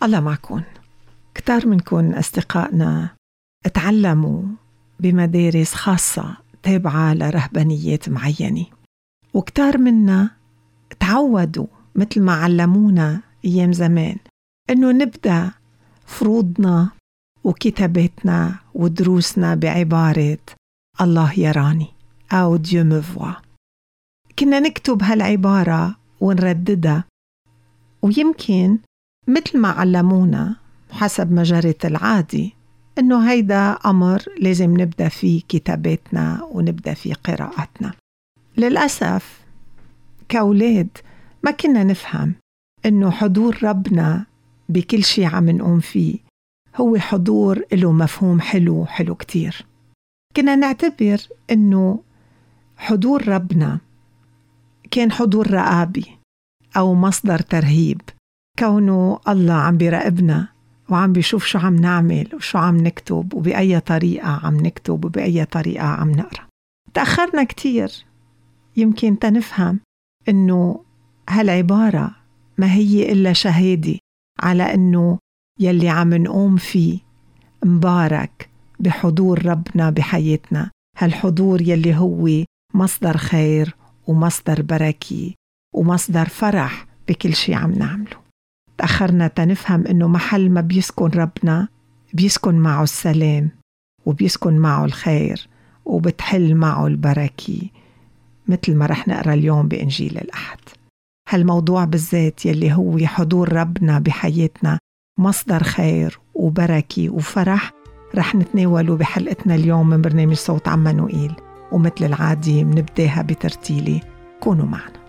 الله معكم. كتار منكم أصدقائنا اتعلموا بمدارس خاصة تابعة لرهبانيات معينة، وكتار منا تعودوا مثل ما علمونا أيام زمان إنه نبدأ فروضنا وكتاباتنا ودروسنا بعبارة الله يراني أو Dieu me voit. كنا نكتب هالعبارة ونرددها، ويمكن مثل ما علمونا حسب ما جرت العادي إنه هيدا أمر لازم نبدأ فيه كتاباتنا ونبدأ فيه قراءتنا. للأسف كأولاد ما كنا نفهم إنه حضور ربنا بكل شيء عم نقوم فيه هو حضور له مفهوم حلو كتير. كنا نعتبر إنه حضور ربنا كان حضور رقابي أو مصدر ترهيب، كونه الله عم بيراقبنا وعم بيشوف شو عم نعمل وشو عم نكتب وبأي طريقة عم نكتب وبأي طريقة عم نقرأ. تأخرنا كتير يمكن تنفهم إنه هالعبارة ما هي إلا شهادة على إنه يلي عم نقوم فيه مبارك بحضور ربنا بحياتنا، هالحضور يلي هو مصدر خير ومصدر بركة ومصدر فرح بكل شيء عم نعمله. تأخرنا تنفهم إنه محل ما بيسكن ربنا بيسكن معه السلام وبيسكن معه الخير وبتحل معه البركة، مثل ما رح نقرأ اليوم بإنجيل الأحد. هالموضوع بالذات يلي هو حضور ربنا بحياتنا مصدر خير وبركة وفرح رح نتناوله بحلقتنا اليوم من برنامج صوت عمانوئيل، ومثل العادي منبداها بترتيلي. كونوا معنا.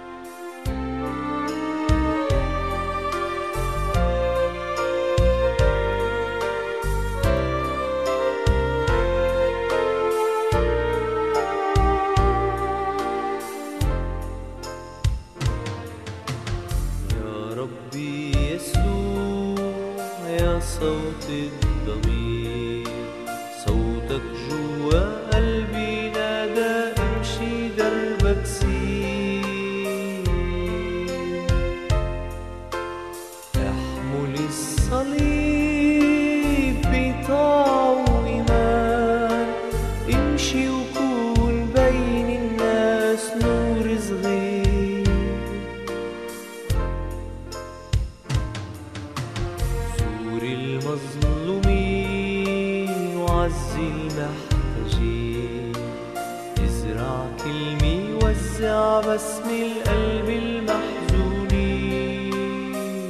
صوت الضمير، صوتك جوا قلبي نادى امشي دربك سير، احمل الصليب بطاعة وإيمان، امشي وكون بين الناس نور صغير، المظلومين وعزي المحتاجين، ازرع كلمة وزع بسم القلب المحزونين،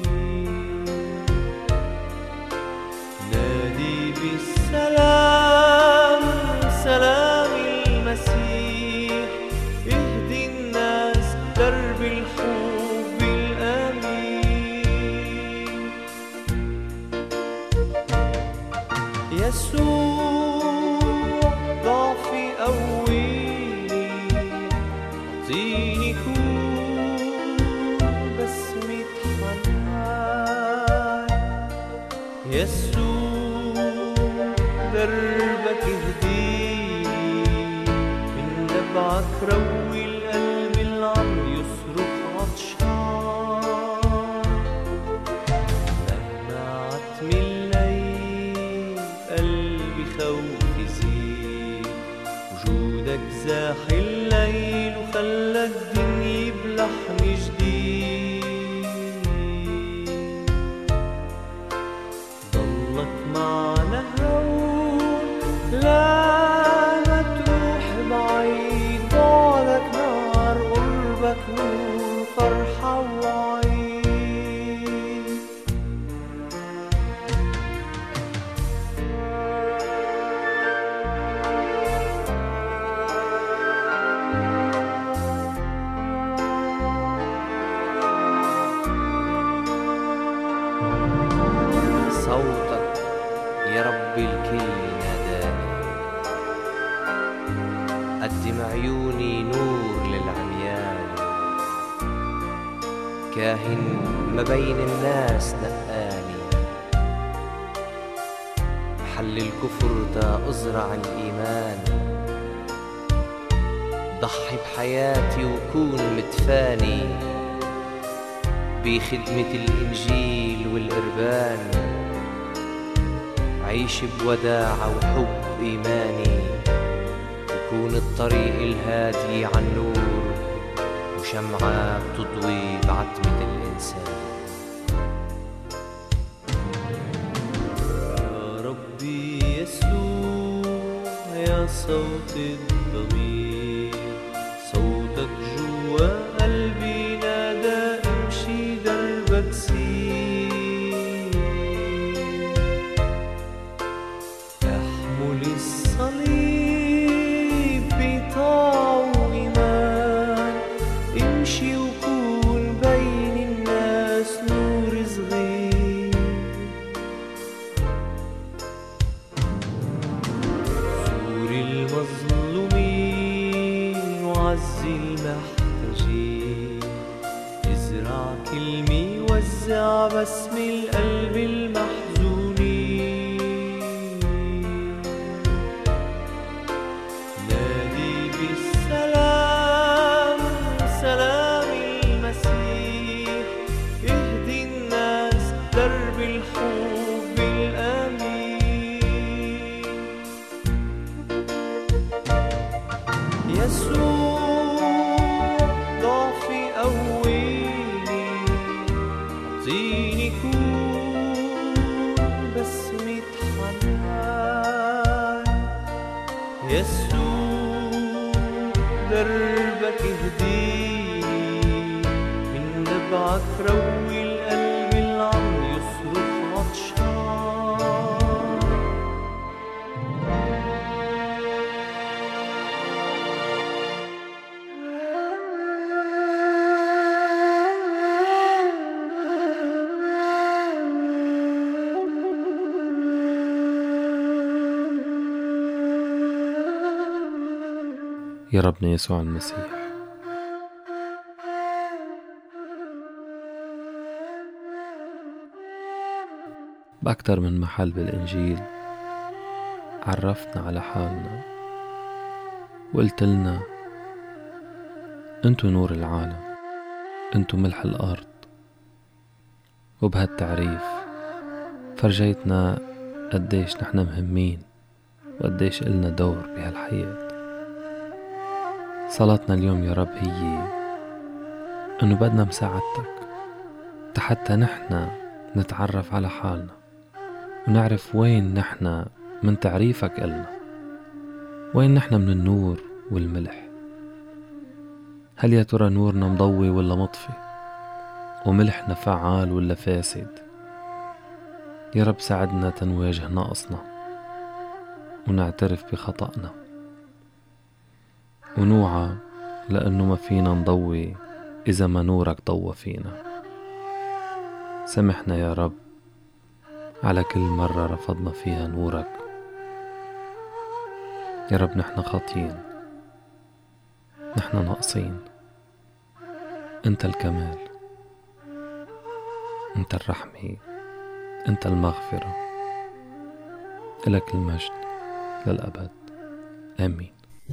نادي بالسلام سلام المسيح، اهدي الناس درب الحب الأمين، يسوع ضعفي قويني، اعطيني كون بسمة حنان، يسوع دربك اهديني، من نبعك روي القلب اللي عم يصرخ عطشان، لما عتمي الليل قلبي خوف يزيد، وجودك زاح الليل وخلى الدنيا بلحن جديد، ضلك معنا هون لا ما تروح بعيد، بعدك نار قربك نور فرحة وعيد، صوتك يا ربي الكل ناداني، قدم عيوني نور للعميان، كاهن ما بين الناس نقاني، محل الكفر دا أزرع الإيمان، ضحي بحياتي وكون متفاني، بخدمة الإنجيل والقربان، عيش بوداعة وحب إيماني، وكون الطريق الهادي عالنور وشمعة بتضوي بعتمة الإنسان. يا ربي يسوع يا صوت الضمير، صوتك جوا قلبي نادى امشي دربك سير، احمل الصليب بطاعة وإيمان، امشي وكون بين الناس نور صغير. زور المظلومين وعزي المحتاجين، ازرع كلمة وزع بسم القلب المحزونين، نادي بالسلام سلام المسيح، اهدي الناس درب الحب الأمين. يسوع ضعفي قويني، اعطيني كون بسمة حنان. يسوع دربك اهديني، من نبعك روي القلب اللي عم يصرخ عطشان. يا ربنا يسوع المسيح، بأكتر من محل بالإنجيل عرفتنا على حالنا وقلت لنا انتو نور العالم، انتو ملح الأرض، وبهالتعريف فرجيتنا قديش نحن مهمين وقديش إلنا دور بهالحياة. صلاتنا اليوم يا رب هي انه بدنا مساعدتك حتى نحن نتعرف على حالنا ونعرف وين نحن من تعريفك إلنا، وين نحن من النور والملح. هل يا ترى نورنا مضوي ولا مطفي، وملحنا فعال ولا فاسد؟ يا رب ساعدنا تنواجه نقصنا ونعترف بخطأنا ونوعى، لأنه ما فينا نضوي إذا ما نورك ضوى فينا. سامحنا يا رب على كل مرة رفضنا فيها نورك. يا رب نحن خاطئين، نحن ناقصين، أنت الكمال، أنت الرحمة، أنت المغفرة، إلك المجد للأبد، آمين.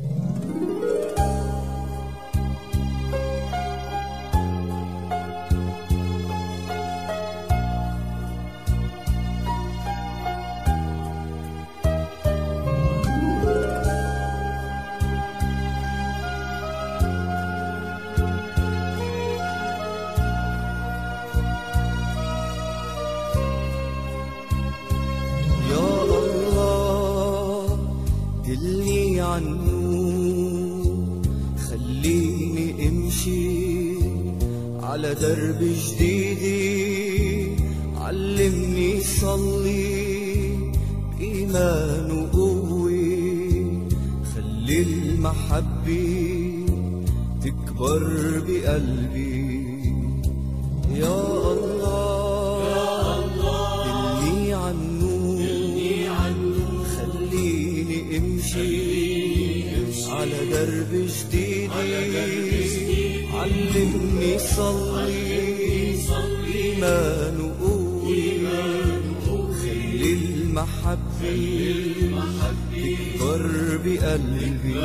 دلني عنه، خليني امشي على درب جديد، علمني صلي بإيمان وقوة، خلي المحبة تكبر بقلبي. يا الله دلني عنه، خليني امشي على درب جديد، علمني صلي إيمان وقوة، خلي المحبة تكبر بقلبي.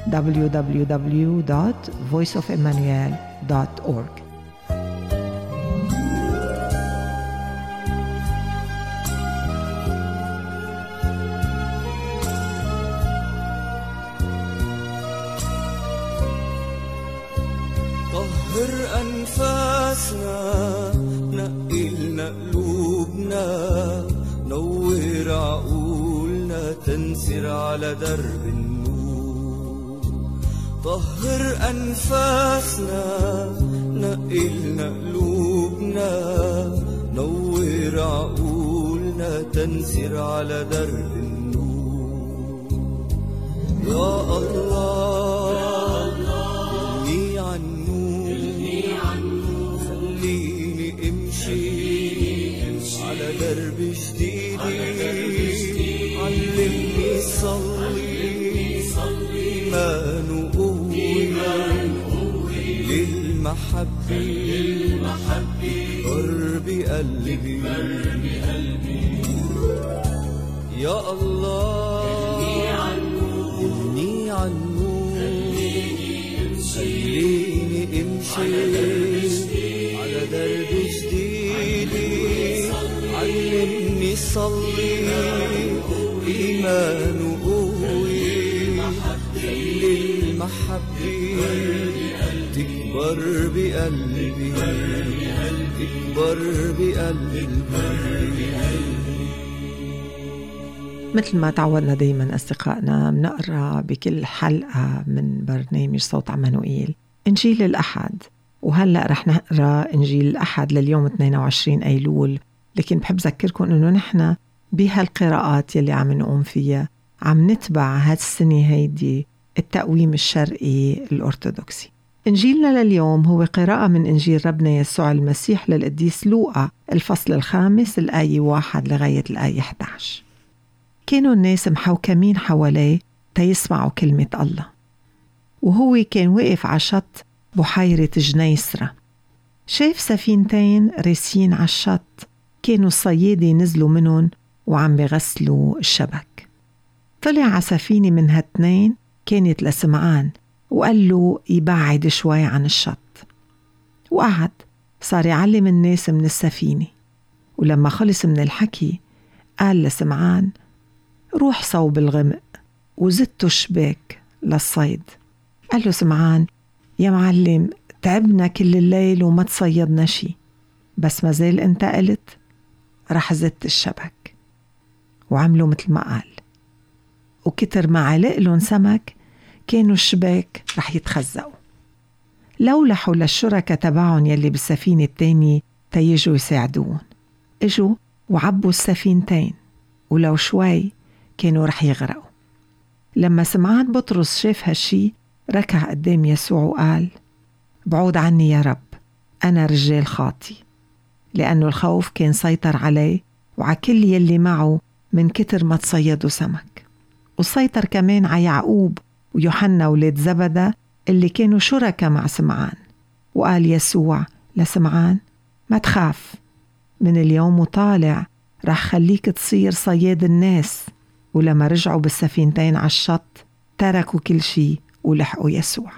www.voiceofemmanuel.org. طهر أنفاسنا، نقلنا قلوبنا، نور عقولنا، تنسر على درب النور. طهر أنفاسنا، نقلنا قلوبنا، نور عقولنا، تنسر على درب النور. يا الله يلهي عنه، خليني امشي على درب جديد. علمني صلي إيمان وقوة للمحبة، قرب قلبي. يا الله يلهي عنه، خليني امشي على درب جديد. علمني صلي إيمان وقوة، خلي المحبة تكبر بقلبي، تكبر بقلبي. مثل ما تعودنا دايما أصدقائنا، بنقرأ بكل حلقة من برنامج صوت عمانوئيل إنجيل الأحد، وهلأ رح نقرأ إنجيل الأحد لليوم 22 أيلول. لكن بحب أذكركم أنه نحن بهالقراءات يلي عم نقوم فيها عم نتبع هالسنة هيدي التقويم الشرقي الأرثوذكسي. إنجيلنا لليوم هو قراءة من إنجيل ربنا يسوع المسيح للقديس لوقا الفصل 5 الآية 1 لغاية الآية 11. كانوا الناس محوكمين حواليه تيسمعوا كلمة الله، وهو كان واقف على شط بحيرة جنيسرة. شاف سفينتين راسين على الشط، كانوا الصيادة نزلوا منهم وعم بغسلوا الشبك. طلع على سفينة من هالتنين كانت لسمعان، وقال له يبعد شوي عن الشط، وقعد صار يعلم الناس من السفينة. ولما خلص من الحكي قال لسمعان روح صوب الغمق وزدتوا الشباك للصيد. قال له سمعان يا معلم تعبنا كل الليل وما تصيدنا شي، بس ما زال انت قلت. رح زدت الشبك، وعملوا مثل ما قال، وكتر ما علق لهم سمك كانوا الشباك رح يتخزقوا. لولحوا للشركة تبعهم يلي بالسفينة التانية تيجوا يساعدون. اجوا وعبوا السفينتين، ولو شوي كانوا رح يغرقوا. لما سمعان بطرس شاف هالشي ركع قدام يسوع وقال بعود عني يا رب، أنا رجال خاطي. لأنه الخوف كان سيطر عليه وعلى كل يلي معه من كتر ما تصيدوا سمك، وسيطر كمان على يعقوب ويوحنا ولاد زبدة اللي كانوا شركة مع سمعان. وقال يسوع لسمعان ما تخاف، من اليوم وطالع رح خليك تصير صياد الناس. ولما رجعوا بالسفينتين على الشط تركوا كل شي ولحقوا يسوع.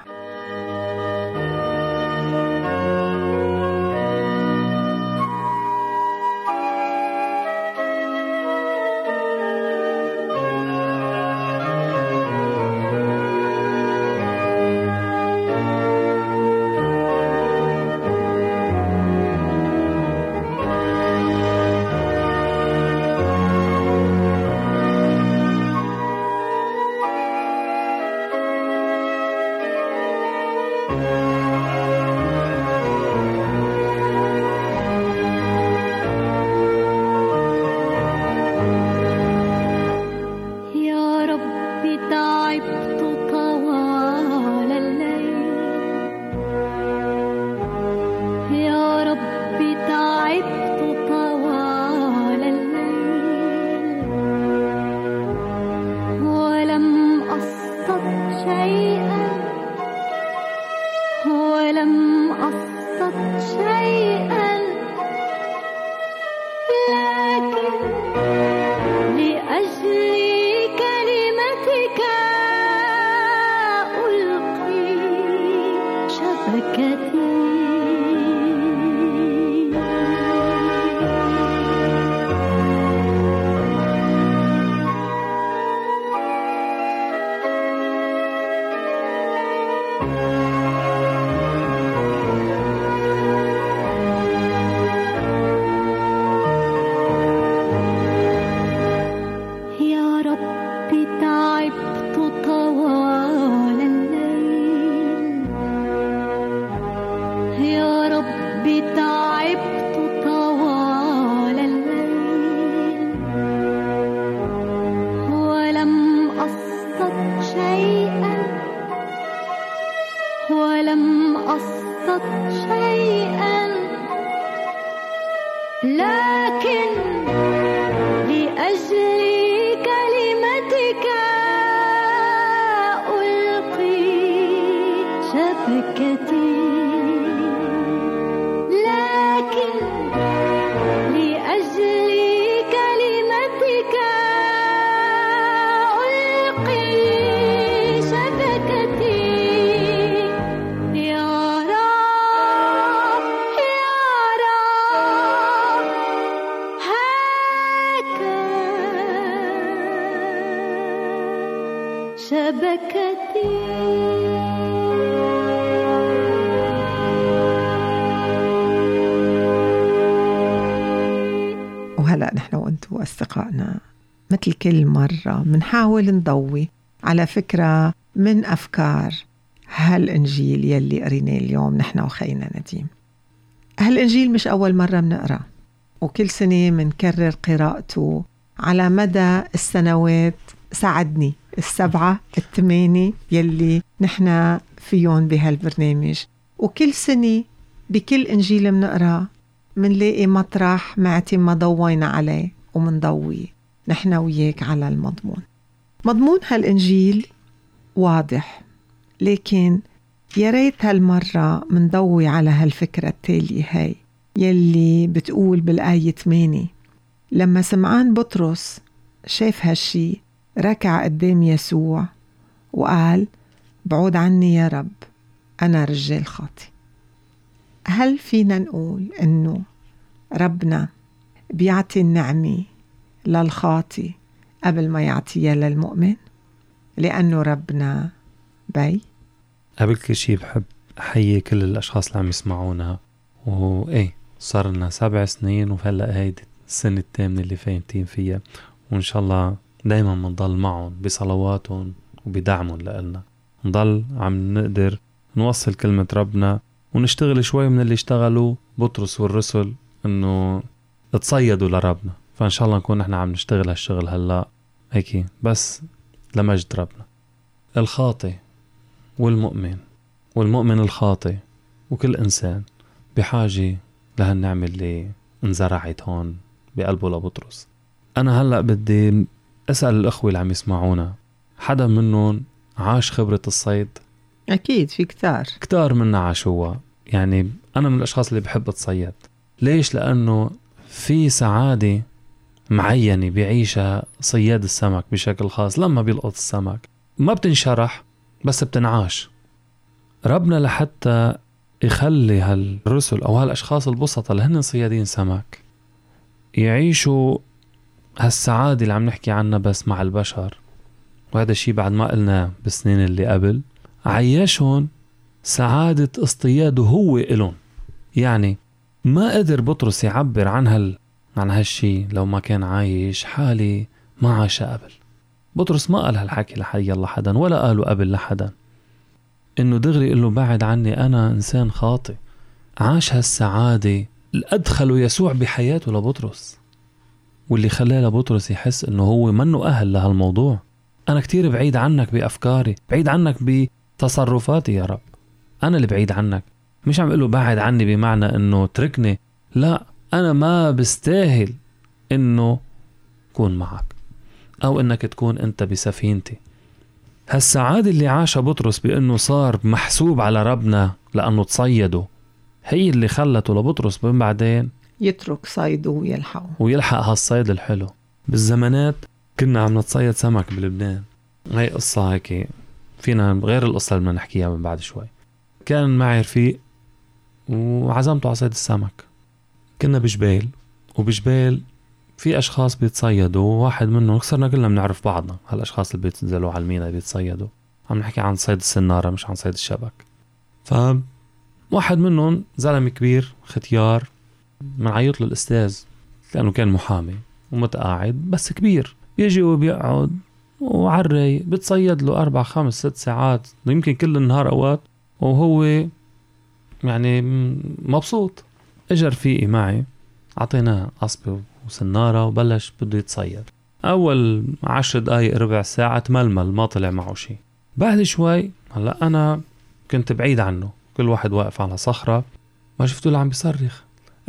وهلأ نحن وأنتوا أصدقائنا مثل كل مرة منحاول نضوي على فكرة من أفكار هالإنجيل يلي قريناه اليوم نحن وخينا نديم. هالإنجيل مش أول مرة منقرأ، وكل سنة منكرر قراءته على مدى السنوات، ساعدني 7 8 يلي نحن فيهم بهالبرنامج. وكل سنة بكل إنجيل منقرأ منلاقي مطرح معتي ما ضوينا عليه ومنضوي نحن وياك على المضمون. مضمون هالإنجيل واضح، لكن يا ريت هالمرة منضوي على هالفكرة التالية هاي يلي بتقول بالآية 8: لما سمعان بطرس شاف هالشي ركع قدام يسوع وقال: بعود عني يا رب، أنا رجال خاطي. هل فينا نقول إنه ربنا بيعطي النعمة للخاطي قبل ما يعطيها للمؤمن؟ لأنه ربنا بي. قبل كل شيء بحب أحيي كل الأشخاص اللي عم يسمعونا، وإيه صار لنا 7 سنين وهلأ هيدي السنة الثامنة اللي فايتين فيها، وإن شاء الله دايما منضل معهم بصلواتهم وبدعمهم لنا، نضل عم نقدر نوصل كلمة ربنا ونشتغل شوي من اللي اشتغلوا بطرس والرسل إنه تصيدوا لربنا. فإن شاء الله نكون نحن عم نشتغل هالشغل هلأ هيك بس لمجد ربنا. الخاطئ والمؤمن الخاطئ وكل إنسان بحاجة لهالنعمة اللي انزرعت هون بقلبه لبطرس. أنا هلأ بدي أسأل الأخوة اللي عم يسمعونا، حدا منهم عاش خبرة الصيد؟ أكيد في كتار منا عاشوا. يعني أنا من الأشخاص اللي بحب أتصيد. ليش؟ لأنه في سعادة معينة بيعيشها صياد السمك بشكل خاص. لما بيلقط السمك ما بتنشرح بس بتنعاش. ربنا لحتى يخلي هالرسل أو هالأشخاص البسطة اللي هن صيادين سمك يعيشوا هالسعادة اللي عم نحكي عنها بس مع البشر، وهذا الشيء بعد ما قلنا بالسنين اللي قبل، عيشهم سعادة اصطياده هو إلون. يعني ما قدر بطرس يعبر عن هالشيء لو ما كان عايش حالي ما عاش قبل. بطرس ما قال هالحكي لحي الله حدا ولا قاله قبل لحدا، إنه دغري قل له بعد عني أنا إنسان خاطئ. عاش هالسعادة أدخلوا يسوع بحياته لبطرس، واللي خلاه لبطرس يحس إنه هو منه أهل لهالموضوع. أنا كتير بعيد عنك بأفكاري، بعيد عنك بتصرفاتي يا رب، أنا اللي بعيد عنك. مش عم قله بعد عني بمعنى إنه تركني، لا، أنا ما بستاهل إنه كون معك أو إنك تكون أنت بسفينتي. هالسعادة اللي عاشها بطرس بأنه صار محسوب على ربنا لأنه تصيده هي اللي خلته لبطرس من بعدين يترك صيده ويلحق هالصيد الحلو. بالزمانات كنا عم نتصيد سمك بلبنان، هاي قصة هيك فينا غير القصة اللي بدنا نحكيها من بعد شوي. كان معي رفيق وعزمته على صيد السمك. كنا بجبال، وبجبال في أشخاص بيتصيدوا، واحد منهم صرنا كلنا بنعرف بعضنا، هالأشخاص اللي بيتنزلوا على المينا بيتصيدوا. عم نحكي عن صيد السنارة مش عن صيد الشبك. فواحد منهم زلمة كبير ختيار، منعيط له الأستاذ لأنه كان محامي ومتقاعد بس كبير، بيجي وبيقعد وعري بتصيد له 4 5 6 ساعات يمكن كل النهار أوقات، وهو يعني مبسوط. اجى رفيقي معي، عطيناه قصبة وسنارة وبلش بده يتصيد. أول 10 دقايق ربع ساعة تململ، ما طلع معه شيء. بعد شوي هلأ أنا كنت بعيد عنه، كل واحد واقف على صخرة، ما شفته عم بيصرخ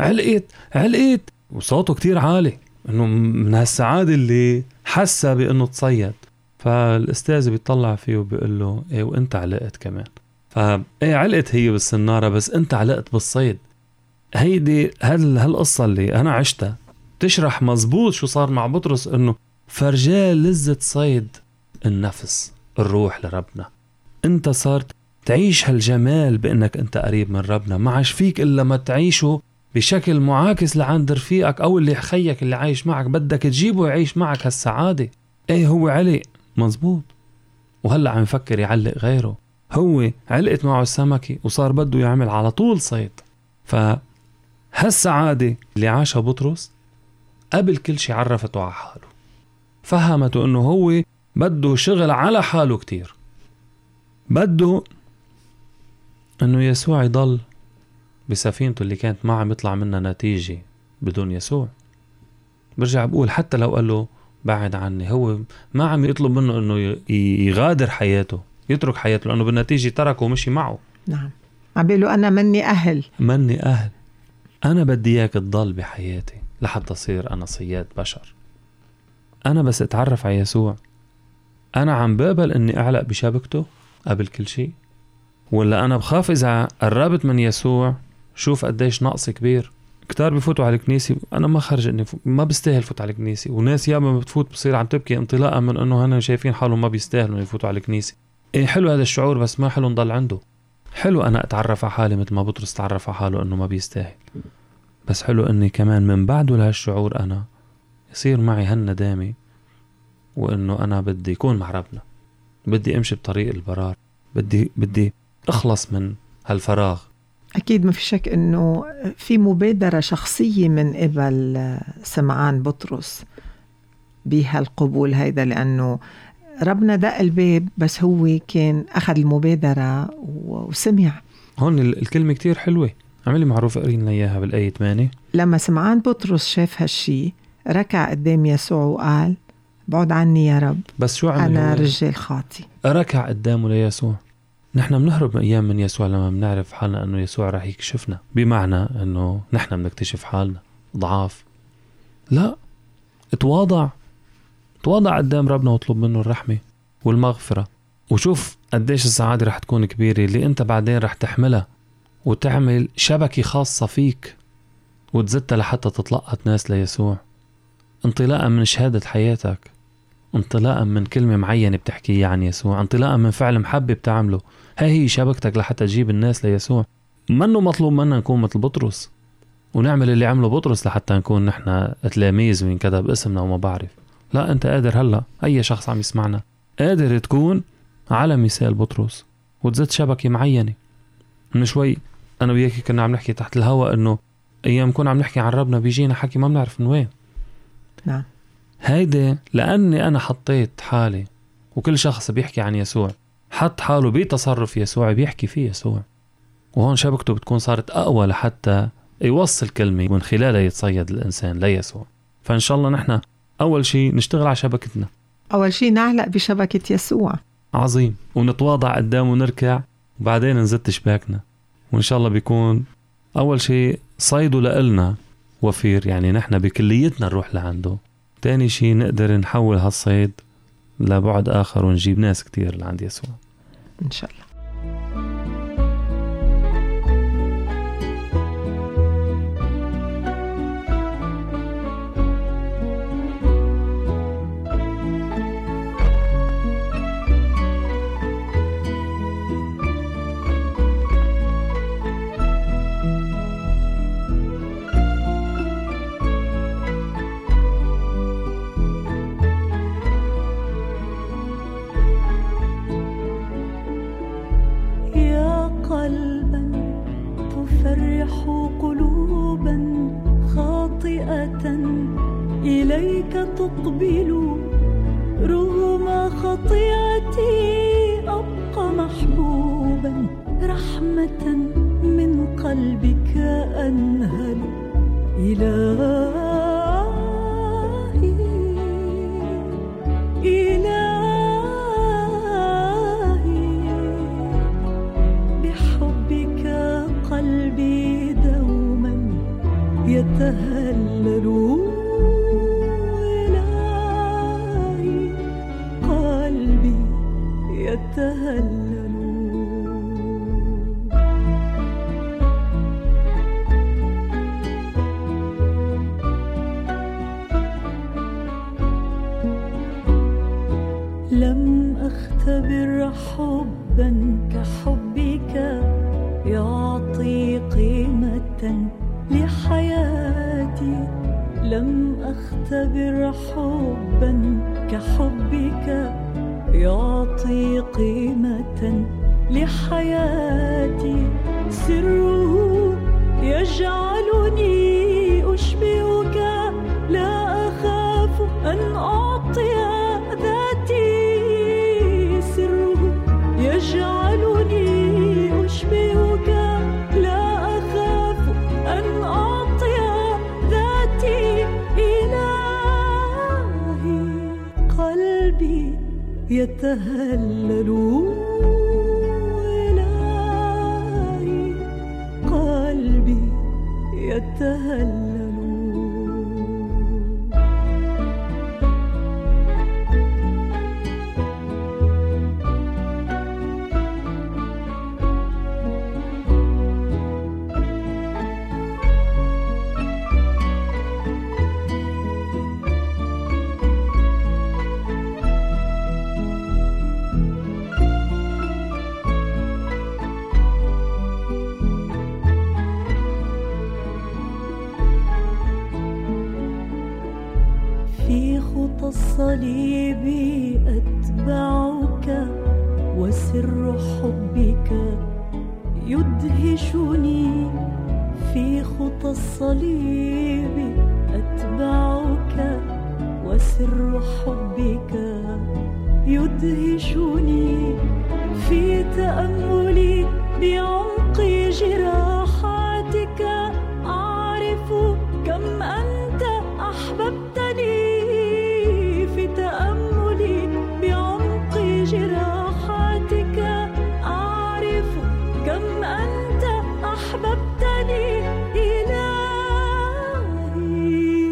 علقت وصوته كتير عالي، إنه من هالسعادة اللي حسها بأنه تصيد. فالأستاذ بيطلع فيه وبيقول له إيه وإنت علقت كمان؟ فإيه علقت هي بالسنارة بس أنت علقت بالصيد. هيدي هالقصة اللي أنا عشتها تشرح مزبوط شو صار مع بطرس، إنه فرجال لذة صيد النفس، الروح لربنا. أنت صارت تعيش هالجمال بأنك أنت قريب من ربنا، ما عاش فيك إلا ما تعيشه بشكل معاكس لعند رفيقك أو اللي خيك اللي عايش معك، بدك تجيبه يعيش معك هالسعادة. إيه هو علق مزبوط، وهلأ عم يفكر يعلق غيره. هو علقت معه السمكة وصار بده يعمل على طول صيد. فهالسعادة اللي عاشها بطرس قبل كل شي عرفته على حاله، فهمته انه هو بده شغل على حاله كتير، بده انه يسوع يضل بسفينته اللي كانت ما عم يطلع منها نتيجة بدون يسوع. برجع بقول حتى لو قال له بعد عني، هو ما عم يطلب منه انه يغادر حياته، يترك حياته، لانه بالنتيجة تركه ومشي معه. نعم، عم بيقولوا أنا مني أهل. أنا بدي إياك تضل بحياتي لحتى أصير أنا صياد بشر. أنا بس أتعرف على يسوع، أنا عم بقبل أني أعلق بشبكته قبل كل شيء، ولا أنا بخاف إذا قربت من يسوع شوف قديش نقص كبير. كتار بيفوتوا على الكنيسة، أنا ما خرج أني ما بستاهل فوت على الكنيسة، وناس ياما بتفوت بصير عم تبكي انطلاقا من أنه هنا شايفين حالهم ما بيستاهلوا يفوتوا على الكنيسة. إيه حلو هذا الشعور، بس ما حلو نضل عنده. حلو أنا أتعرف على حالي مثل ما بطرس تعرف على حاله أنه ما بيستاهل، بس حلو أني كمان من بعده لهالشعور أنا يصير معي هالندامة، وأنه أنا بدي يكون مع ربنا، بدي أمشي بطريق البرار، بدي أخلص من هالفراغ. أكيد ما في شك أنه في مبادرة شخصية من قبل سمعان بطرس بهالقبول هيدا، لأنه ربنا دق الباب بس هو كان أخذ المبادرة وسمع. هون الكلمة كتير حلوة، عملي معروف قرين لنا إياها بالآية 8. لما سمعان بطرس شاف هالشي ركع قدام يسوع وقال بعد عني يا رب، بس شو عمل؟ أنا رجال خاطي. ركع قدامه ليسوع. نحن بنهرب أيام من يسوع لما بنعرف حالنا أنه يسوع راح يكشفنا، بمعنى أنه نحن بنكتشف حالنا ضعاف. لا، تواضع قدام ربنا واطلب منه الرحمة والمغفرة، وشوف قديش السعادة رح تكون كبيرة اللي انت بعدين رح تحملها وتعمل شبكة خاصة فيك وتزتها لحتى تطلقت ناس ليسوع، انطلاقا من شهادة حياتك، انطلاقا من كلمة معينة بتحكيها عن يسوع، انطلاقا من فعل محبة بتعمله. هي شبكتك لحتى تجيب الناس ليسوع. منه مطلوب منا نكون مثل بطرس ونعمل اللي عمله بطرس لحتى نكون نحن تلاميذ وينكتب اسمنا وما بعرف. لا، انت قادر هلا، اي شخص عم يسمعنا قادر تكون على مثال بطرس وتزت شبكة معينة. من شوي انا وياكي كنا عم نحكي تحت الهواء انه ايام كنا عم نحكي عن ربنا بيجينا حكي ما بنعرف من وين. نعم، هيدا لاني انا حطيت حالي، وكل شخص بيحكي عن يسوع حط حاله بتصرف يسوع بيحكي فيه يسوع، وهون شبكته بتكون صارت اقوى لحتى يوصل كلمة من خلالها يتصيد الانسان ليسوع. فان شاء الله نحن أول شيء نشتغل على شبكتنا، أول شيء نعلق بشبكة يسوع. عظيم، ونتواضع قدامه ونركع، وبعدين نزت شباكنا، وإن شاء الله بيكون أول شيء صيده لإلنا وفير، يعني نحن بكليتنا نروح لعنده. تاني شيء نقدر نحول هالصيد لبعد آخر ونجيب ناس كتير لعند يسوع إن شاء الله. تفرح قلوبا خاطئة إليك تقبل. رغم خطيئتي أبقى محبوبا، رحمة من قلبك أنهل. إلهي إلهي بحبك قلبي دوما يتهلل. إلهي قلبي يتهلل. لم أختبر حبا كحبك يعطي قيمة لحياتي. لم أختبر حبا كحبك يعطي قيمة لحياتي. سره يجعلني أشبهك، لا أخاف أن أعطي ذاتي. سره يجعلني أشبهك، لا أخاف أن أعطي ذاتي. إلهي قلبي يتهلل. إلهي قلبي يتهلل. الصليب أتبعك، وسر حبك يدهشني. في خطى الصليب أتبعك، وسر حبك يدهشني. في تأملي بعمق جراحاتك أعرف كم أنت أحببتني. في تأملي بعمق جراحاتك أعرف كم أنت أحببتني. إلهي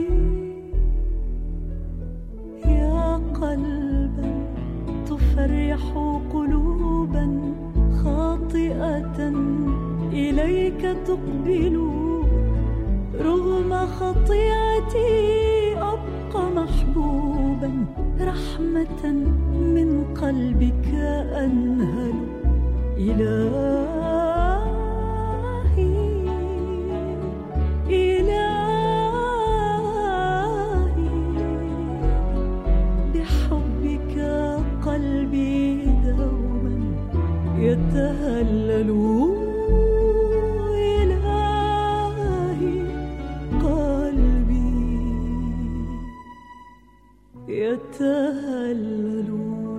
يا قلبا تفرح قلوبا خاطئة إليك تقبل. رغم خطيئتي أبقى محبوبا، رحمة من قلبك أنهل. إلهي إلهي بحبك قلبي دوما يتهلل. إلهي قلبي يتهلل.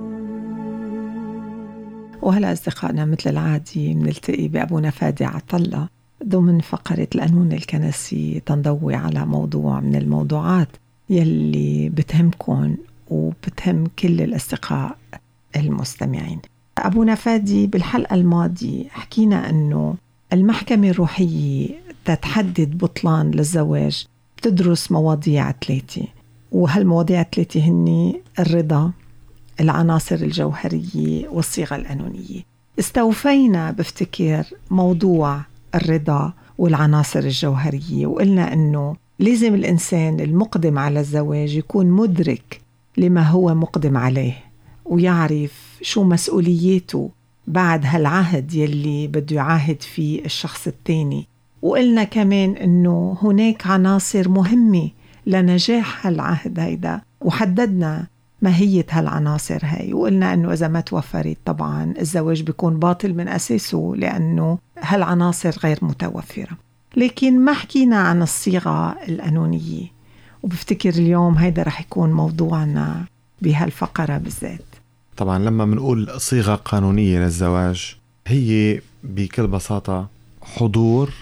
وهلا أصدقائنا مثل العادي بنلتقي بأبونا فادي عطلة ضمن فقرة القانون الكنسي، تنضوي على موضوع من الموضوعات يلي بتهمكن وبتهم كل الأصدقاء المستمعين. أبونا فادي، بالحلقة الماضية حكينا أنه المحكمة الروحية تتحدد بطلان للزواج تدرس مواضيع 3، وهالمواضيع 3 هن الرضا، العناصر الجوهرية، والصيغة القانونية. استوفينا بفتكر موضوع الرضا والعناصر الجوهرية، وقلنا أنه لازم الإنسان المقدم على الزواج يكون مدرك لما هو مقدم عليه، ويعرف شو مسؤولياته بعد هالعهد يلي بده يعاهد فيه الشخص التاني. وقلنا كمان أنه هناك عناصر مهمة لنجاح هالعهد هيدا، وحددنا ماهية هالعناصر هاي، وقلنا أنه إذا ما توفرت طبعا الزواج بيكون باطل من أساسه، لأنه هالعناصر غير متوفرة. لكن ما حكينا عن الصيغة القانونية، وبفتكر اليوم هيدا رح يكون موضوعنا بهالفقرة بالذات. طبعا لما بنقول صيغة قانونية للزواج هي بكل بساطة حضور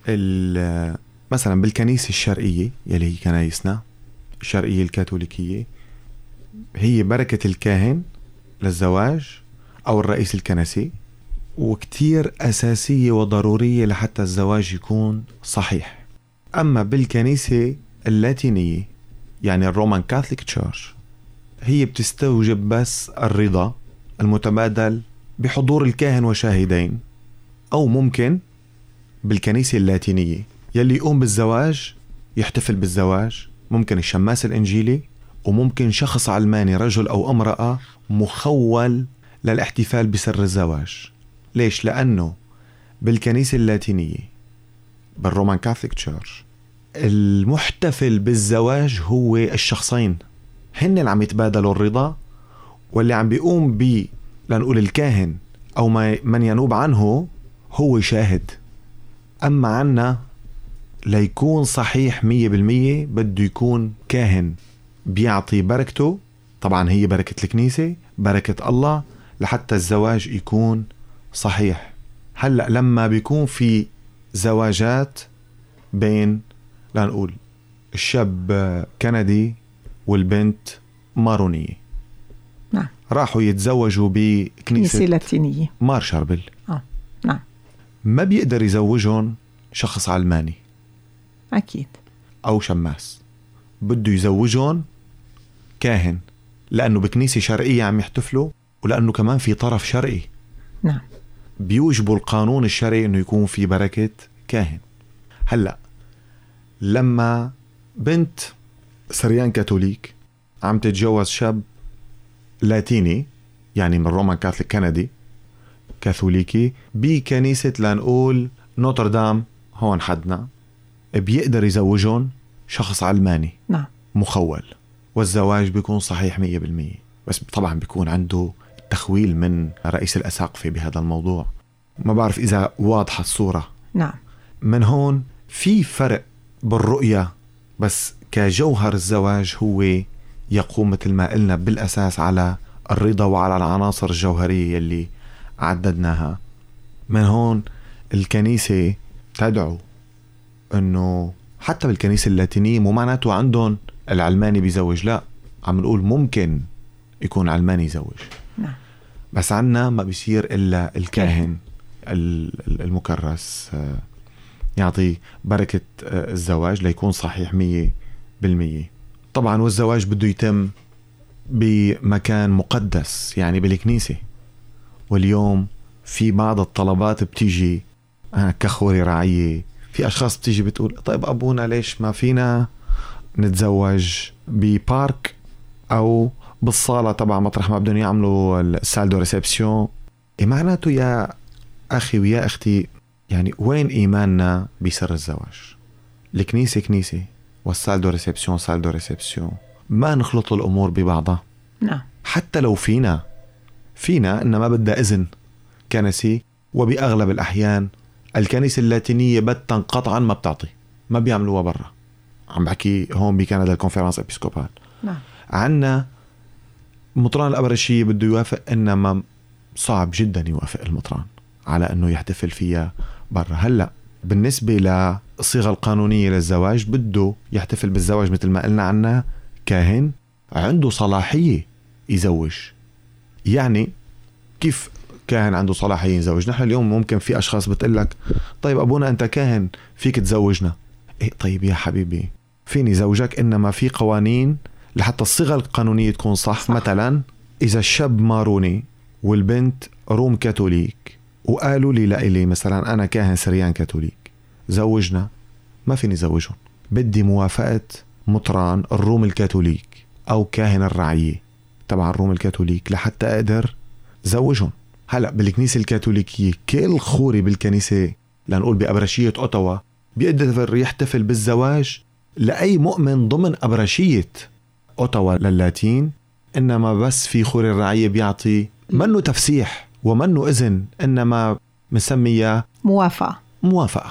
مثلا بالكنيسة الشرقية يلي هي كنايسنا الشرقية الكاثوليكية، هي بركة الكاهن للزواج أو الرئيس الكنسي، وكتير أساسية وضرورية لحتى الزواج يكون صحيح. أما بالكنيسة اللاتينية يعني الرومان كاثوليك تشيرش هي بتستوجب بس الرضا المتبادل بحضور الكاهن وشاهدين، أو ممكن بالكنيسة اللاتينية يلي يقوم بالزواج يحتفل بالزواج ممكن الشماس الإنجيلي، وممكن شخص علماني رجل أو امرأة مخول للاحتفال بسر الزواج. ليش؟ لأنه بالكنيسة اللاتينية بالرومان كاثوليك تشيرش المحتفل بالزواج هو الشخصين، هن اللي عم يتبادلوا الرضا، واللي عم بيقوم لنقول الكاهن أو من ينوب عنه هو شاهد. أما عنا ليكون صحيح 100% بده يكون كاهن بيعطي بركته، طبعا هي بركة الكنيسة بركة الله لحتى الزواج يكون صحيح. هلأ لما بيكون في زواجات بين لنقول الشاب كندي والبنت مارونية، نعم، راحوا يتزوجوا بكنيسة لاتينية مار شاربل، نعم، ما بيقدر يزوجهم شخص علماني أكيد أو شماس، بده يزوجهم كاهن، لأنه بكنيسة شرقية عم يحتفلوا، ولأنه كمان في طرف شرقي، نعم، بيوجبوا القانون الشرعي أنه يكون في بركة كاهن. هلأ لما بنت سريان كاثوليك عم تتجوز شاب لاتيني يعني من رومان كاثوليك كندي كاثوليكي بكنيسة لنقول نوتردام هون حدنا، بيقدر يزوجون شخص علماني، نعم، مخول، والزواج بيكون صحيح 100%. بس طبعا بيكون عنده تخويل من رئيس الأساقفة بهذا الموضوع. ما بعرف إذا واضحة الصورة. نعم. من هون في فرق بالرؤية، بس كجوهر الزواج هو يقوم مثل ما قلنا بالأساس على الرضا وعلى العناصر الجوهرية اللي عددناها. من هون الكنيسة تدعو أنه حتى بالكنيسة اللاتينية مو معناته عندهم العلماني بيزوج، لا، عم نقول ممكن يكون علماني يزوج، نعم، بس عنا ما بيصير إلا الكاهن المكرس يعطي بركة الزواج ليكون صحيح 100%. طبعا والزواج بده يتم بمكان مقدس يعني بالكنيسة. واليوم في بعض الطلبات بتيجي كخوري رعية، في أشخاص بتيجي بتقول طيب أبونا ليش ما فينا نتزوج ببارك أو بالصالة طبعا مطرح ما بدهم يعملوا السال دو ريسبسيون. معناته يا أخي ويا أختي يعني وين إيماننا بسر الزواج؟ الكنيسة كنيسة والسال دو ريسبسيون سال دو ريسبسيون، ما نخلط الأمور ببعضها. نعم. حتى لو فينا إنما بدها إذن كنسي، وبأغلب الأحيان الكنيسة اللاتينية بتاً قطعاً ما بتعطي، ما بيعملوها برا. عم بحكي هون بكندا الكونفرنس إبسكوبال. نعم. عنا مطران الأبرشية بده يوافق، إنما صعب جداً يوافق المطران على أنه يحتفل فيها برا. هلأ بالنسبة للصيغة القانونية للزواج بده يحتفل بالزواج مثل ما قلنا عنا كاهن عنده صلاحية يزوج. يعني كيف كاهن عنده صلاحية يزوج؟ نحن اليوم ممكن في أشخاص بتقلك طيب أبونا أنت كاهن فيك تزوجنا. إيه طيب يا حبيبي فيني زوجك، إنما في قوانين لحتى الصيغة القانونية تكون صح. مثلا إذا الشاب ماروني والبنت روم كاثوليك وقالوا لي لإلي مثلا أنا كاهن سريان كاثوليك زوجنا، ما فيني زوجهم، بدي موافقة مطران الروم الكاثوليك أو كاهن الرعية تبع الروم الكاثوليك لحتى أقدر زوجهم. هلأ بالكنيسة الكاثوليكية كل خوري بالكنيسة لنقول بأبرشية أوتاوا بيقدر يحتفل بالزواج لأي مؤمن ضمن أبرشية أوتاوا للاتين، إنما بس في خوري الرعية بيعطي منه تفسيح ومنه إذن، إنما مسمية موافقة.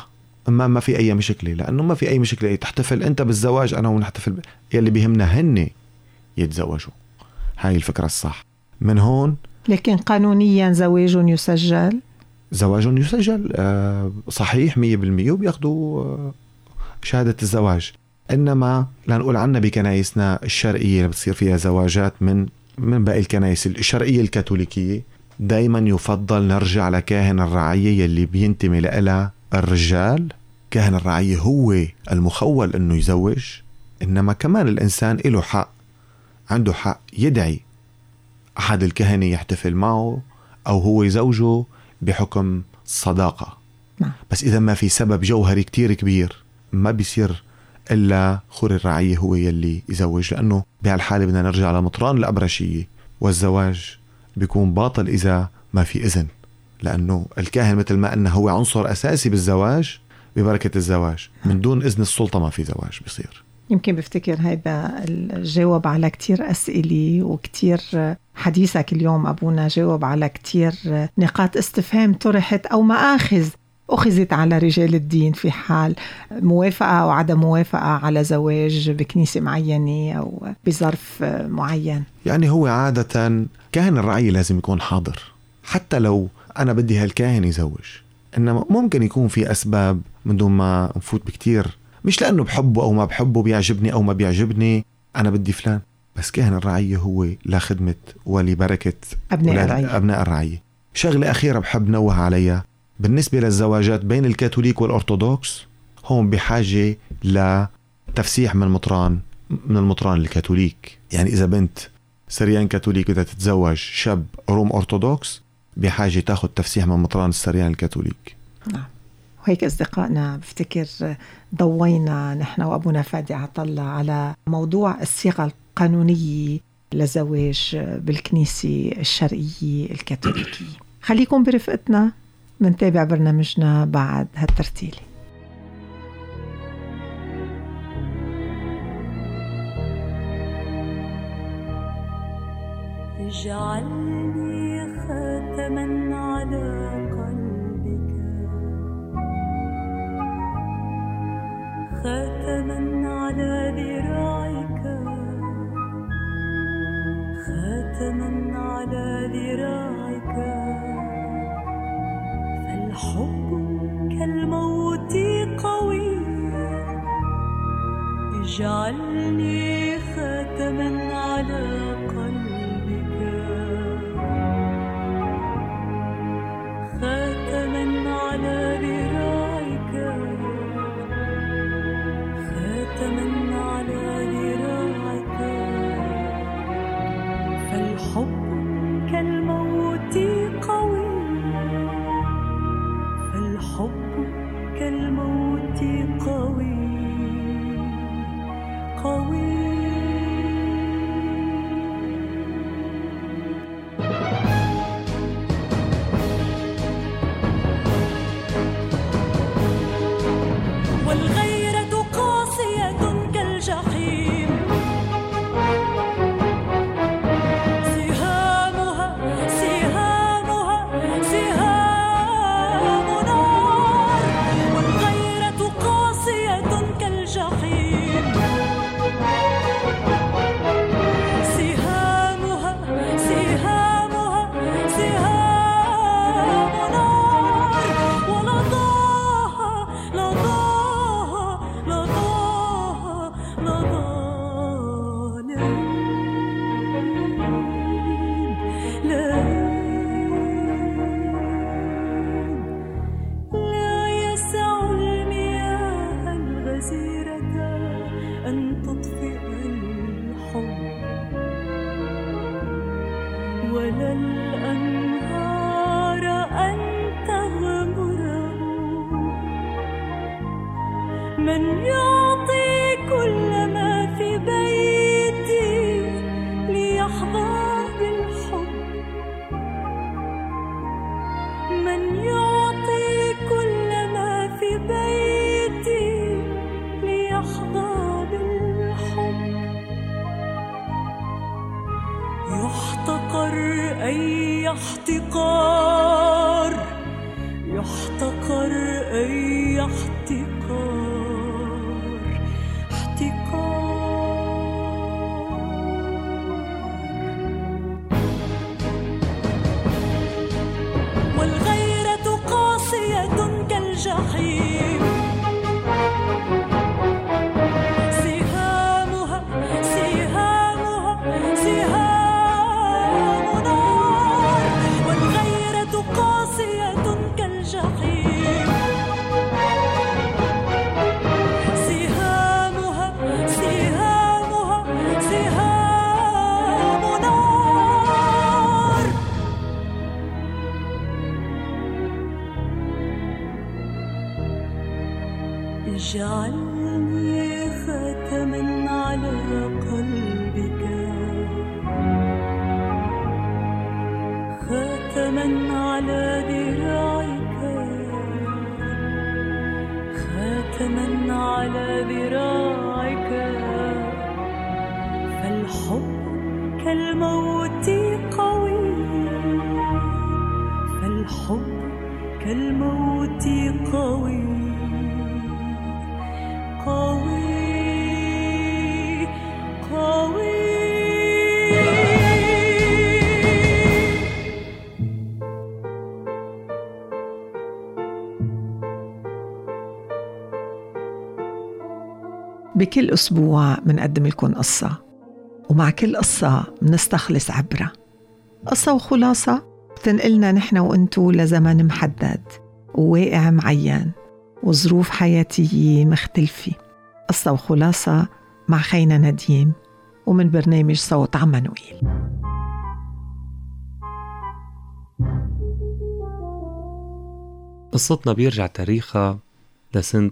ما في أي مشكلة، لأنه ما في أي مشكلة تحتفل أنت بالزواج أنا ونحتفل يلي بيهمنا هن يتزوجوا. هاي الفكرة الصح من هون. لكن قانونيا زواج يسجل، زواج يسجل صحيح 100%، وبياخدوا شهادة الزواج. إنما لنقول عنا بكنايسنا الشرقية اللي بتصير فيها زواجات من باقي الكنايس الشرقية الكاثوليكية، دايما يفضل نرجع لكاهن الرعية يلي بينتمي لها الرجال. كاهن الرعية هو المخول إنه يزوج، إنما كمان الإنسان له حق، عنده حق يدعي أحد الكهنة يحتفل معه أو هو يزوجه بحكم صداقة. بس إذا ما في سبب جوهري كتير كبير ما بيصير إلا خور الرعية هو يلي يزوج، لأنه بهالحالة بدنا نرجع لمطران الأبرشية، والزواج بيكون باطل إذا ما في إذن، لأنه الكاهن مثل ما أنه هو عنصر أساسي بالزواج ببركة الزواج. من دون إذن السلطة ما في زواج بيصير. يمكن بفتكر هيدا الجواب على كتير أسئلة، وكتير حديثك اليوم أبونا جاوب على كتير نقاط استفهام طرحت أو مآخذ أخذت على رجال الدين في حال موافقة أو عدم موافقة على زواج بكنيسة معينة أو بظرف معين. يعني هو عادة كاهن الرعية لازم يكون حاضر، حتى لو أنا بدي هالكاهن يزوج. إنما ممكن يكون في أسباب من دون ما نفوت بكتير، مش لأنه بحبه أو ما بحبه، بيعجبني أو ما بيعجبني، أنا بدي فلان. بس كاهن الرعية هو لخدمة ولبركة أبناء الرعية. شغلة أخيرة بحب نوه عليها بالنسبة للزواجات بين الكاثوليك والأرثوذكس، هم بحاجة لتفسيح من المطران الكاثوليك. يعني إذا بنت سريان كاثوليك بدها تتزوج شاب روم أرثوذكس بحاجة تاخد تفسيح من مطران السريان الكاثوليك. نعم. وهيك أصدقائنا بفتكر ضوينا نحن وأبونا فادي عطلة على موضوع الصيغة القانونية للزواج بالكنيسة الشرقية الكاثوليكية. خليكم برفقتنا، منتابع برنامجنا بعد هالترتيلة. اجعلني خاتما على قلبك، خاتما على ذراعك، خاتما على ذراعك. فالحب كالموت قوي، اجعلني خاتما على قلبك، خاتما على ذراعك، خاتما على ذراعك. فالحب كالموت قوي، فالحب كالموت قوي قوي. والغيرة قاسية كالجحيم، سهامها سهامها سهام نار. والغيرة قاسية كالجحيم، سهامها سهامها سهام نار. ولظاها لظاها لظاها لظى لا يسع المياه الغزيرة أن تطفئ الحب، ولا الأنهار أن تغمره. من يعطي كل ما في بيتي ليحظى بالحب، من يعطي كل ما في بيتي ليحظى بالحب. يحتقر أي احتقار، يحتقر أي احتقار، اجعلني خاتما على قلبك، خاتما على ذراعك، خاتما على ذراعك. فالحب كالموت قوي، فالحب كالموت قوي قوي قوي. بكل أسبوع منقدم لكم قصة، ومع كل قصة منستخلص عبرة، قصة وخلاصة بتنقلنا نحن وانتو لزمن محدد وواقع معين وظروف حياتية مختلفة. قصة وخلاصة مع خينا نديم ومن برنامج صوت عمانوئيل. قصتنا بيرجع تاريخها لسنة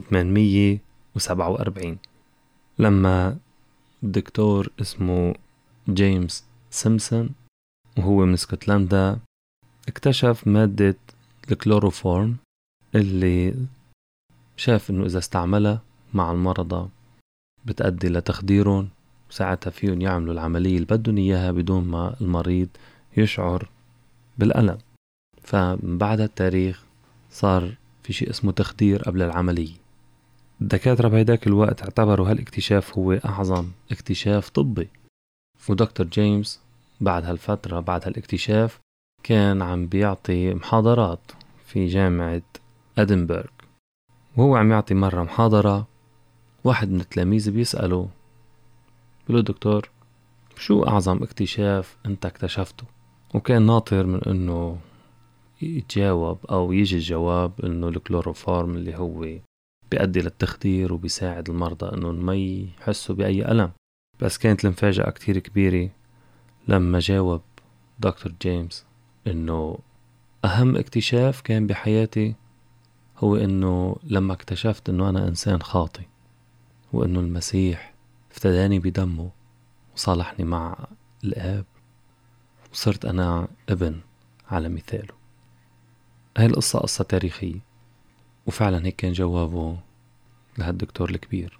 1847 لما الدكتور اسمه جيمس سيمبسون وهو من اسكتلندا اكتشف مادة الكلوروفورم اللي شاف انه اذا استعملها مع المرضى بتأدي لتخديرهم، وساعتها فيهم يعملوا العملية اللي بدهم اياها بدون ما المريض يشعر بالألم. فمن بعد التاريخ صار في شيء اسمه تخدير قبل العملية. الدكاترة بهداك الوقت اعتبروا هالاكتشاف هو أعظم اكتشاف طبي. ودكتور جيمس بعد هالفترة بعد هالاكتشاف كان عم بيعطي محاضرات في جامعة أدنبرغ، وهو عم يعطي مرة محاضرة واحد من التلاميذ بيسأله بيقوله دكتور شو أعظم اكتشاف أنت اكتشفته؟ وكان ناطر من أنه يتجاوب أو يجي الجواب أنه الكلوروفورم اللي هو بيؤدي للتخدير وبيساعد المرضى أنهم ما يحسوا بأي ألم. بس كانت المفاجأة كتير كبيرة لما جاوب دكتور جيمس أنه أهم اكتشاف كان بحياتي هو أنه لما اكتشفت أنه أنا إنسان خاطئ، وأنه المسيح افتداني بدمه وصالحني مع الآب وصرت أنا ابن على مثاله. هاي القصة قصة تاريخية، وفعلا هيك كان جوابه لهالدكتور الكبير.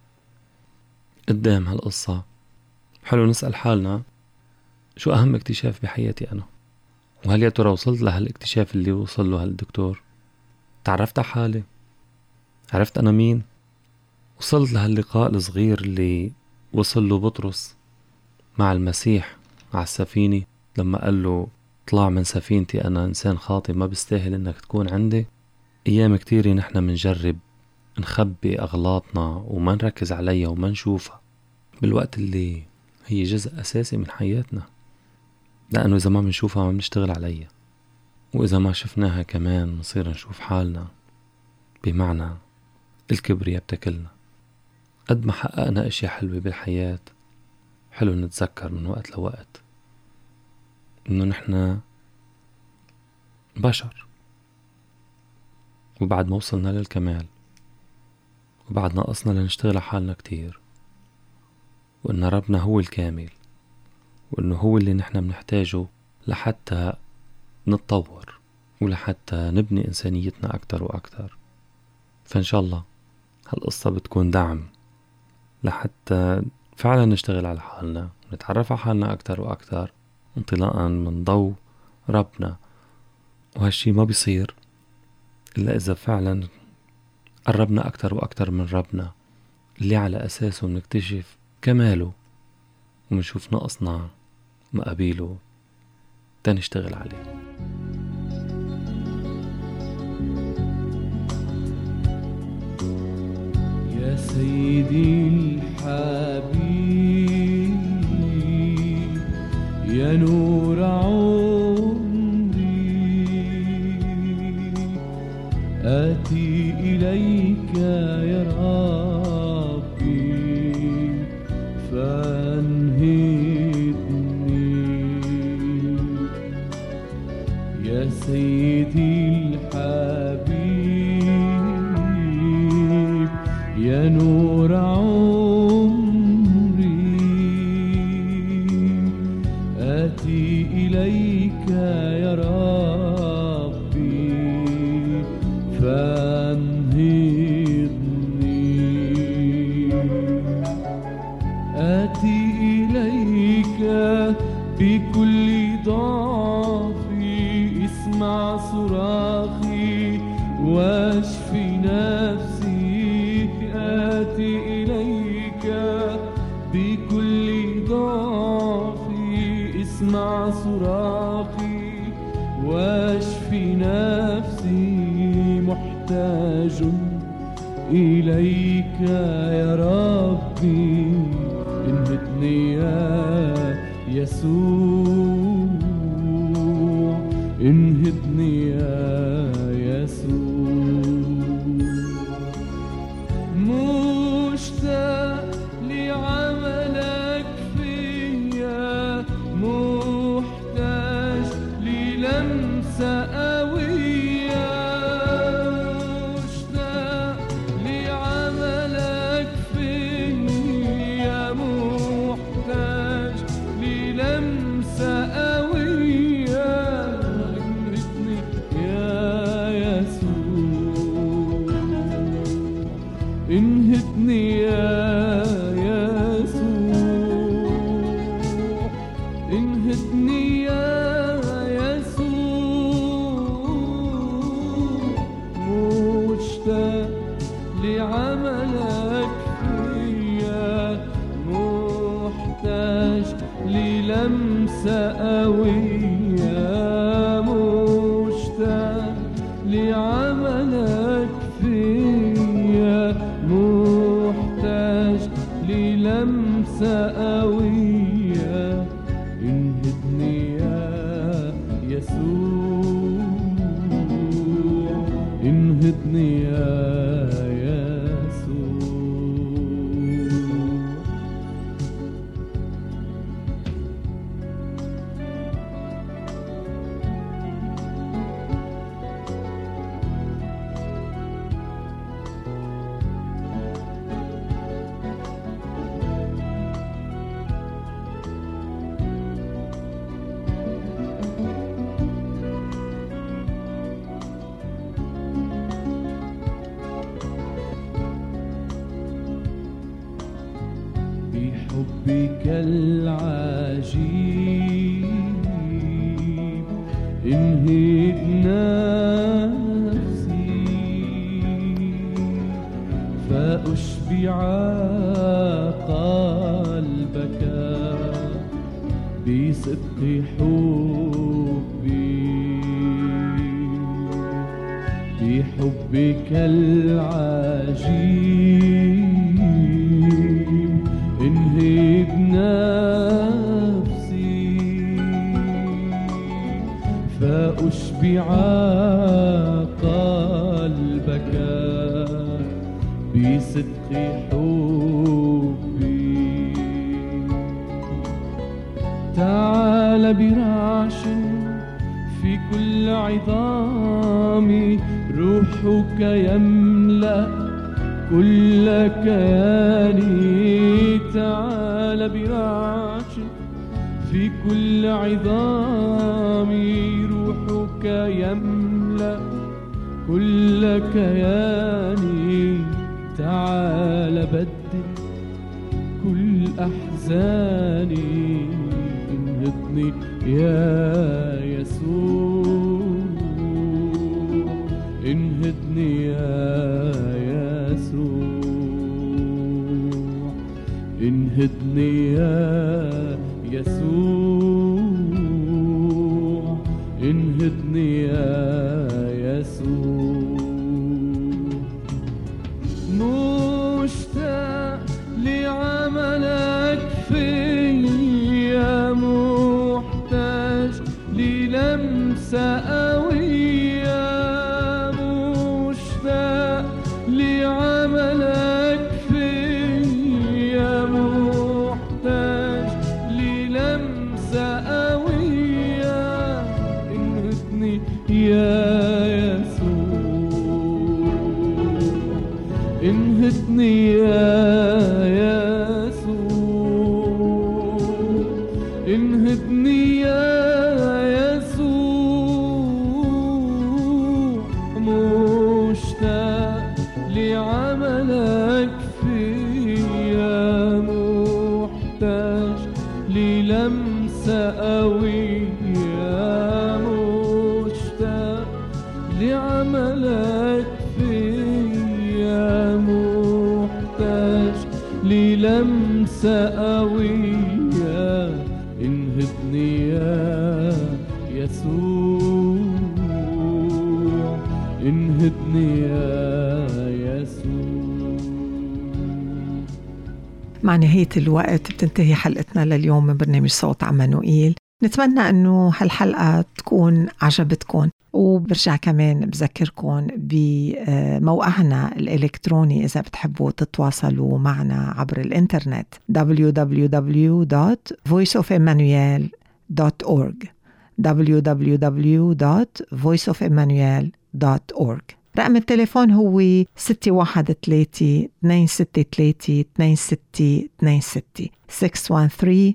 قدام هالقصة حلو نسأل حالنا شو أهم اكتشاف بحياتي أنا، وهل يا ترى وصلت لهالاكتشاف اللي وصل له هالدكتور؟ تعرفت على حالي؟ عرفت أنا مين؟ وصلت لهاللقاء الصغير اللي وصل له بطرس مع المسيح على السفينة لما قال له طلع من سفينتي أنا إنسان خاطئ ما بستاهل إنك تكون عندي. أيام كتير نحن منجرب نخبي أغلاطنا وما نركز عليها وما نشوفها بالوقت اللي هي جزء أساسي من حياتنا، لأنه إذا ما منشوفها ما بنشتغل عليها، وإذا ما شفناها كمان نصير نشوف حالنا، بمعنى الكبرياء بتاكلنا. قد ما حققنا أشياء حلوة بالحياة حلو نتذكر من وقت لوقت إنه نحن بشر، وبعد ما وصلنا للكمال وبعد ناقصنا لنشتغل على حالنا كتير، وإن ربنا هو الكامل، وإنه هو اللي نحن بنحتاجه لحتى نتطور ولحتى نبني إنسانيتنا أكتر وأكتر. فإن شاء الله هالقصة بتكون دعم لحتى فعلا نشتغل على حالنا ونتعرف على حالنا أكتر وأكتر انطلاقا من ضوء ربنا. وهالشي ما بيصير إلا إذا فعلا قربنا أكتر وأكتر من ربنا اللي على أساسه بنكتشف كماله ومنشوف نقصنا مقابيله تنشتغل عليه. يا سيدي الحبيب يا نور عمري آتي إليك يا ربي فانهضني. يا سيدي الحبيب يا نور عمري آتي إليك يا ربي فانهضني آتي إليك بكل ضعفي اسمع صراخي واشفي نفسي آتي إليك بكل ضعفي اسمع صراخي واشفي نفسي محتاج إليك يا ربي انهضني يا يسوع انهضني يا يسوع مشتاق لعملك فيا محتاج للمسة قوية مشتاق لعملك فيا محتاج للمسة قوية انهضني يا يسوع انهضني يا يسوع انهضني يا يسوع مشتاق لعملك فيا محتاج للمسة قوية مشتاق لعملك فيا محتاج للمسة قوية انهضني يا يسوع انهضني يا يسوع بحبك العجيب انهض نفسي فأشبع قلبك بصدق حبي بحبك العجيب انهض نفسي فأشبع قلبك بصدق حبي تعال برعش في كل عظامي روحك يملأ كل كياني تعال برعش في كل عظامي روحك يملأ كل كياني تعال بدل كل أحزاني انهضني يا يسوع انهضني يا يسوع انهضني يا يسوع انهضني يا يسوع مشتاق لعملك فيا محتاج للمسة قوية مشتاق لعملك فيا محتاج للمسة قوية انهضني يا يسوع يا يسوع انهضني يا يسوع مشتاق لعملك فيا محتاج للمسة قوية مشتاق لعملك فيا محتاج للمسة قوية انهضني يا يسوع انهضني يا يسوع. مع نهاية الوقت بتنتهي حلقتنا لليوم من برنامج صوت عمانوئيل. نتمنى أنه هالحلقة تكون عجبتكم، وبرجع كمان بذكركم بموقعنا الإلكتروني إذا بتحبوا تتواصلوا معنا عبر الإنترنت www.voiceofemmanuel.org www.voiceofemmanuel.org. رقم التليفون هو 613-263-2626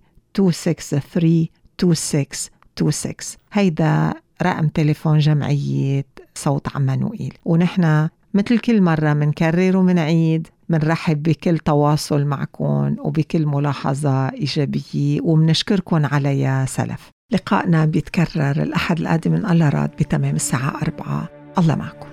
613-263-2626. هيدا رقم تليفون جمعية صوت عمانوئيل. ونحن مثل كل مرة منكرر ومنعيد منرحب بكل تواصل معكم وبكل ملاحظة إيجابية، ومنشكركم عليها سلف. لقائنا بيتكرر الأحد القادم من الله راد بتمام الساعة 4. الله معكم.